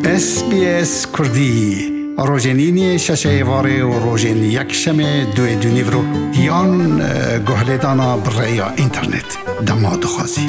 SBS کردی روزنینی ششه واره و روزن یک شمه دوی دونیورو یان گهلیدانا برای اینترنت دماد خوازی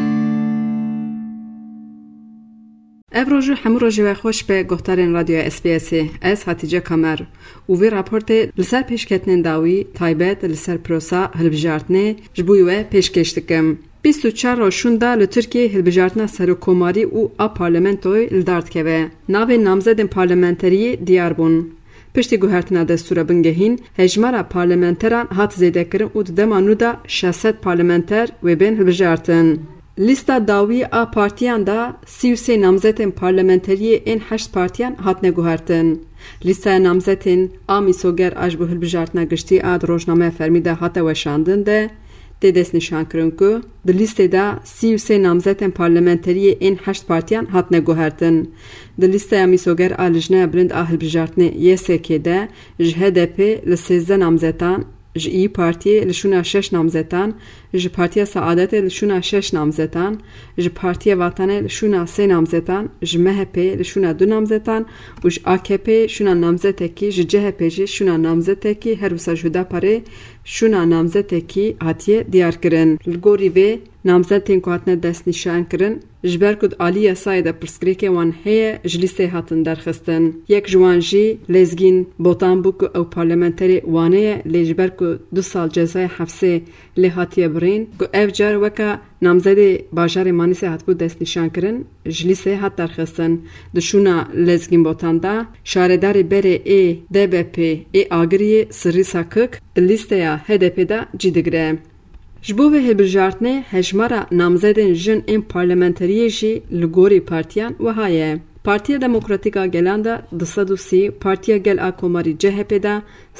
ابروج همو روزه خوش به گفتارن رادیو SBS از حتیجه کمر و وی راپورت لسر پیشکتنین داوی تایبت لسر پروسا هلبجارتنه جبویوه پیشکشتکم 24 روشوندا لترکیه هلبجارتنا سرکوماری و آ پارلمنتوی لدارد که ناو نامزدن پارلمنتری دیار بون. پشتی گوهرتنا دستور بنگهین هجمارا پارلمنتران هات زیده کرن و دمانو دا 600 پارلمنتر و بین هلبجارتن. لیستا داوی آ پارتیان دا 33 نامزدن پارلمنتری این 8 پارتیان هات نگوهرتن. لیستا نامزدن آمی سوگر آجبو هلبجارتنا گشتی آد روشنامه فرمیده هات وشاندن ده دست نشان کرن که در لیست دا 33 نامزدن پارلمنتری این 8 پارتیان هات نگوهرتن. در لیست امیسوگر آلجنه برند آهل بجارتنه YSK ده HDP ل13 نامزدان، ای پارتی لشونا 6 نامزدان، پارتی سعادت لشونا 6 نامزدان، پارتی وطن لشونا 3 نامزدان، MHP لشونا 2 نامزدان و AKP شونا نامزدکی، CHP شونا نامزدکی هر وسا جدا پاره شونا نامزدکی هاتیه دیار کرن. لگوری و نامزدین که هاتنه دست نشان کرن جبر کد آلیه سایده پرسکریک وان هیه جلیسته هاتن درخستن. یک جوانجی لزگین بوتان بوک او پارلمنتری وانه لجبر کد 2 سال جزای حبسه لحاتیه برین که اف جار وکا نامزده باجار مانیسه هات بود دست نشان کرن جلیسته هات درخستن. دشونا لزگین بوتان دا شاردار بره ای DBP ای آگریه سری ساکک لیسته یا HDP دا جیدگره. جبوه هلبجارتنه هجمارا نامزدن جن این پارلمنتریه جی لگوری پارتیان و هایه. پارتیا دموکراتیکا گلاندا 230، پارتیا گل آکوماری CHP دا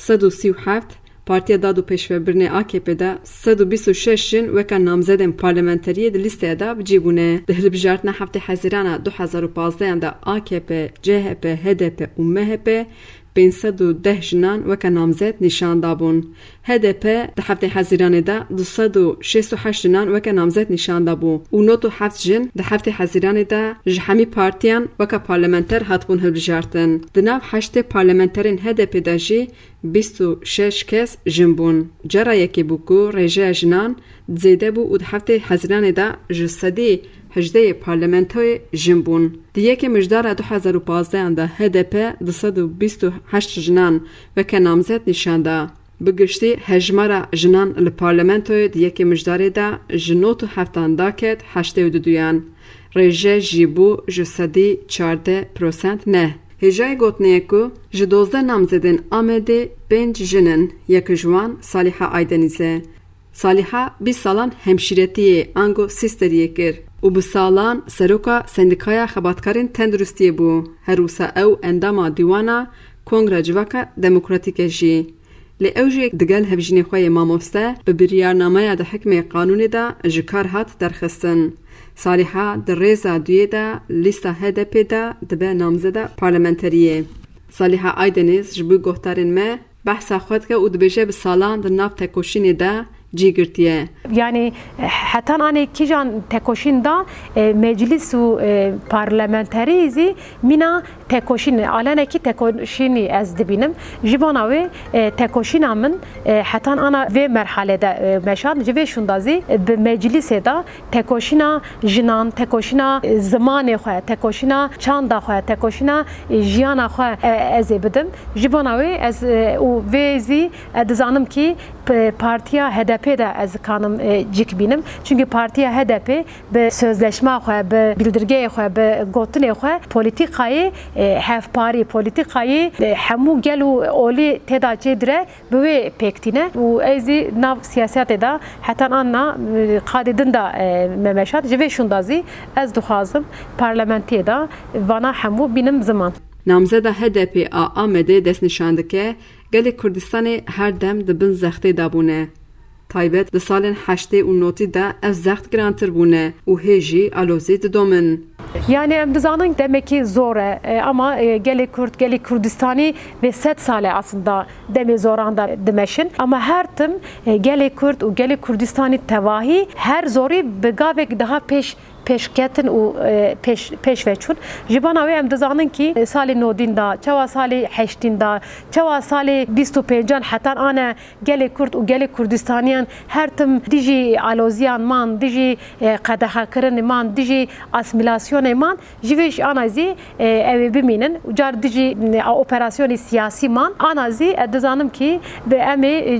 137، پارتیا دادو پیشوبرنه AKP دا 126 جن وکا نامزدن پارلمنتریه د لیسته دا بجیبونه. ده هلبجارتنه هفته حزیران 2015 دا AKP، CHP، HDP و MHP 510 جنان وکا نامزد نشان دابون. HDP ده هفته حزیرانه دا 268 جنان وکا نامزد نشان دابون و 97 جن ده هفته حزیرانه دا جهمی پارتیان وکا پارلمنتر هاتبون هلبجارتن. ده ناو 8 پارلمنترین HDP دا جی 26 کس جنبون. جرا یکی بوکو رجه جنان زیده بو و ده هفته حزیرانه دا جسدی 18 پارلمنتوی جنبون. دیگه که مجدار 2015 ده HDP 228 جنان وکا نامزد نشان دا. بگشتی هجمارا جنان لپارلمنتوی دیگه که مجدار دا جنوتو هفتان داکت 82 رجه جیبو جسدی 14% نه. هجای گوتنه که جدوزده نامزدن آمده 5 جنن یک جوان صالحه آیدنیزه. صالحه 20 سالان همشیرتی انگو سیستریه کر و به سالان سروکا سندیکایا خباتکارین تندرستیه بو. هروسا او انداما دیوانا کنگره جواکا دموکراتیکه جی. لی اوجی دگل هفجینی خواه ماموسته به بریارنامه ده حکم قانونی ده جکار هات درخستن. صالحه در ریزا دویه ده لیستا HDP ده دبه نامزده پارلمنتریه. صالحه آیدنیز جبوی گفتارین ما بحثا خود که او دبیجه به سالان در ناف تکوشینی ده جیگرتیه. یعنی حتی آنی کی جان تکوشین دا مجلس و پارلمنتریزی مینا تکوشین آلانه کی تکوشینی از دبینم جواناوی تکوشین من حتی آنا و مرحله دا مشان جوی شوندازی به مجلس دا تکوشینا جنان تکوشینا زمان خو تکوشینا چند خو تکوشینا جیان خو از بدم جواناوی از او ویزی دزانم کی پارتیا HDP da az kanım cik binim. Çünkü partiye HDP be sözleşme xwe be bildirgeye xwe be gotinê xwe politikayı hevparî politikayı hemû gel û olî têda çêdire bi wê pêktîne û ezî nav siyasetê da hetan anna qadîdin da memeşat ji vê şundazî ez dixwazim parlamentiyê da vana hemû bînim ziman. نامزده HDP آمده دست نشان دکه گل کردستان هر دم دبن زخته دابونه. تایبت ده سالن 8 و 9 da ev zext girantir bune û hêjî alozî didomin. Yani em dizanin demek ki zor ama gelê Kurd, gelê Kurdistanî ve 7 sale aslında demê zoran da dimeşin ama her tim gelê Kurd û gelê Kurdistanî tevahî her zorî bi gavek daha pêş پێشکەتن و پێشڤچون ji bona wê em dizanin ki salê nodîn da çawa salê heştîn da çawa salê bîst û pêncan hetan ane gelê Kurd û gelê Kurdistaniyan her tim dijî aloziyan man dijî qedehekirinê man dijî asimilasyonê man ji vê ji ana zî ew ê bimînin û car dijî operasyonê siyasî man ana zî dizanim ki em ê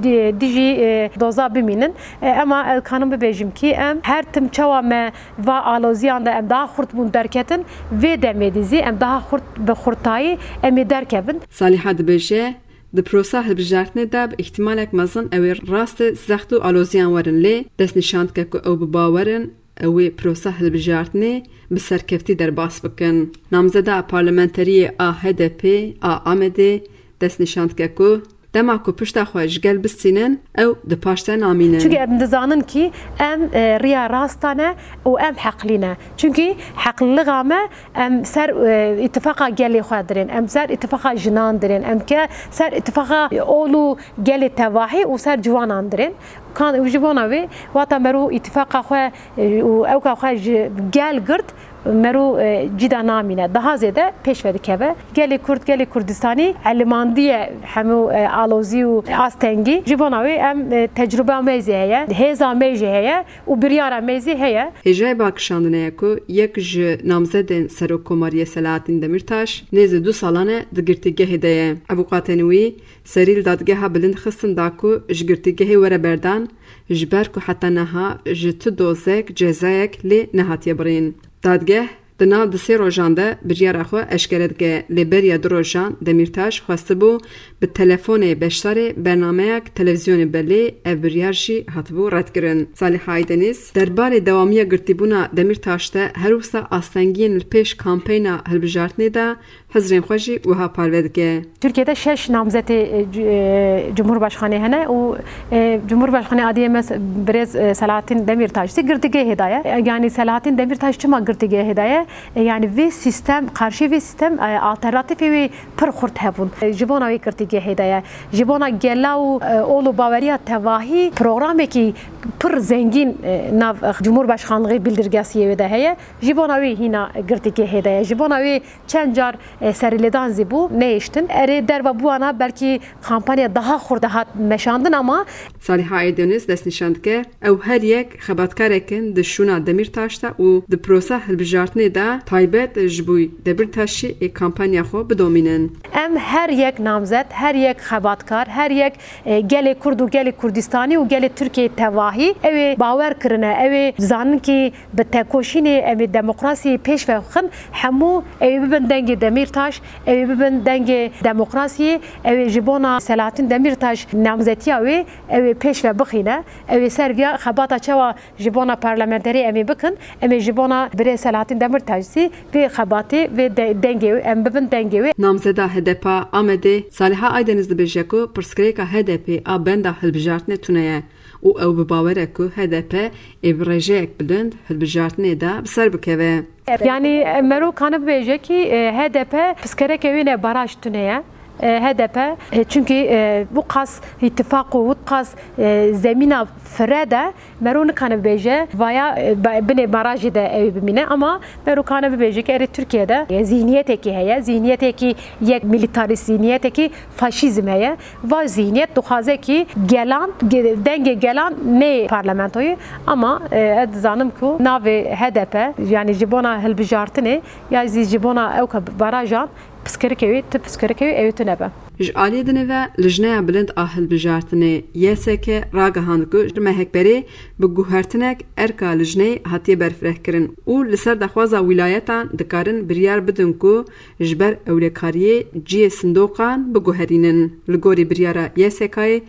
dijî doza bimînin ema kanim bibêjim ki em her tim çawa me va aloziyan da em daha xurt bûn derketin vê demê dizî em daha xurt bi xurtayî em ê derkevin. Saliha dibêje di prosa hilbijartinê de bi îhtimalek mezin ew ê rast zext û aloziyan werin lê destnîşan dike ku ew bi bawerin ew ê prosa hilbijartinê bi serkeftî derbas bikin. Namzeda parlamenteriyê a HDP a Amedê destnîşan dike ku dema ku pişta xwe ji gel bistînin ew di paş te namînin. Çünkü em dizanin ki em riya rastan e û em heqlî ne. Çünkü heqliliğa me em ser îtifaqa gelê xwe dirin, em ser îtifaqa jinan dirin, em ke ser îtifaqa ol û gelê tevahî û ser ciwanan dirin. Kan ji bona wê wata merû îtifaqa xwe û ewka xwe ji gel girt merû cîda namîne daha zêde pêş ve dikeve. Gelê Kurd, gelê Kurdistanî elimandiye hemû alozî û astengî ji bona wê em tecrüba me zî heye, hêza me jî heye û biryara me zî heye. Hêjayê bakişandineye ku yek ji namzedên Serokkomariyê Selahattin Demirtaş nêzî 2 salan e di girtîgehê de ye. Evokatên wî serî dadgeha bilind xistin da ku ji girtîgehê were berdan ji ber ku heta niha ji ti dozek cezayek lê nehatiye birîn. Dadgeh di nav di sê rojan de biryara xwe eşkere dike lê beriya 2 rojan Demirtaş xwestibû bi telefonê beşdarê bernameyek televizyonê belê ev biryar jî hatibû redkirin. Saliha Aydeniz derbarê dewamiya girtîbûna Demirtaş de her wisa astengiyên li pêş kampeyna hilbijartinê de hizrên xwe jî wiha parve dike. Türkiye'de 6 namzetê Cumhurbaşkanı hene û Cumhurbaşkanı adiyê me Birêz Selahattin Demirtaş jî girtîgehê de ye. Yani Selahattin Demirtaş çima girtîgehê de ye? Yani vê sistem karşı vê sistem alternatifê wê pir xurt hebûn. Ji bona wê girtîgehê de ye. Ji bona gela û ol û baweriya tevahî programekî pir zengîn nav Cumhurbaşkanlığı bildirgesiyê wê de heye. Ji bona wê hîna girtîgehê de ye. Ji bona wê çend car serilêdan zî bû neyiştin. Erê derva bûana belkî kampanya daha xurt hat meşandin ama Saliha Aydeniz destnîşan dike ew her yek xebatkarekin di şûna Demirtaş da û di prosa hilbijartinê de taybet ji bo Demirtaşî ê kampanya xwe bidomînin. Em her yek namzet, her yek xebatkar, her yek gelê Kurd û gelê Kurdistanî û gelê Tirkiye tevahî ew ê bawer kirine, ew ê zanin ki bi tekoşînê em ê demokrasiyê pêş ve xin hemû ew ê bibin dengê Demirtaş, ew ê bibin dengê demokrasiyê, ew ê ji bona Selahattin Demirtaş namzetiya wê ew ê pêş ve bixîne, ew ê serviya xebata çawa ji bona parlamenterî em ê bikin, em ê ji bona Birêz Selahattin Demirtaş zî vê xebatê vê dengê em bibin dengê wê. Namzeda HDP Amedê Saliha Aydeniz dibêje ku pirsgirêka HDP a benda hilbijartinê tune ye û ew bi bawer e ku HDP ê bi rêjeyek bilind hilbijartinê de bi ser bikeve. Yani merû kanı bêje ki HDP pirsgirêkê wê ne baraj tune ye. HDP çünkü bu kas ittifak و قاس زمینه فرده مرون kanı bêje vaya bine barajı da ev bimine ama merû kanı bêje ki Türkiye'de zihniyeteki heye zihniyeteki yek militarist zihniyeteki faşizm heye va zihniyet duhaze ki gelan denge gelan ne parlamentoyu ama zanım ku nave HDP yani jibona hilbijartine ya jibona evka barajan psikerkevi tip psikerkevi evtünebe. Ji aliyê dinêve li jineya bilind a hilbijartinê YSK ragihand ku ji mehekberê bi guhertinek erka li jinê hatiye berfirehkirin û li ser daxwaza wîlayetan dikarin biryar bidin ku ji ber ewlekariyê ciyê sindoqan biguherînin. Li gorî biryara YSKyê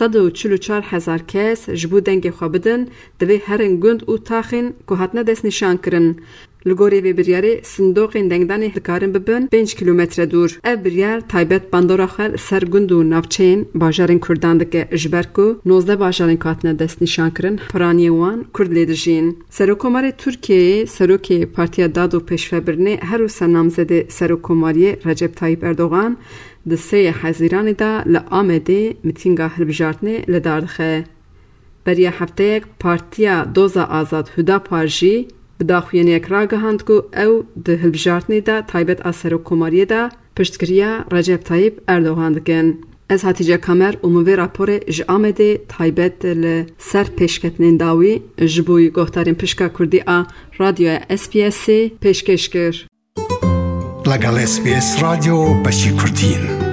144,000 kes ji bo dengê xwe bidin divê herin gund û taxên ku hatine destnîşan kirin. Li gorî vê biryarê sindoqên dengdanê dikarin bibin 5 kilometre dûr. Ev biryar taybet bandora xwe li ser gund û navçeyên bajarên Kurdan dike ji ber ku 19 bajarên ku hatine destnîşan kirin piraniyê wan Kurd lê dijîn. Serokkomarê Tirkiyeyê Serokê Partiya Dad û Pêşvebirinê her wisa namzedê Serokkomariyê Recep Tayyip Erdogan di 3 Hezîranê de li Amedê mîtînga hilbijartinê li dar dixe. Beriya hefteyek Partiya Doza Azad Hüdapar jî بداخوینیک راگهاند کو او ده هلبجارتنی دا تایبت اثر و کماریه دا پشتگریا رجب طیب اردوغان دکن. از هاتیجه کامر اموی راپور ج آمده تایبت لسر پیشکتنین داوی جبوی گوهتارین پشکا کردی آ رادیو SBS پیشکش کر. لگل SBS رادیو بشی کردین.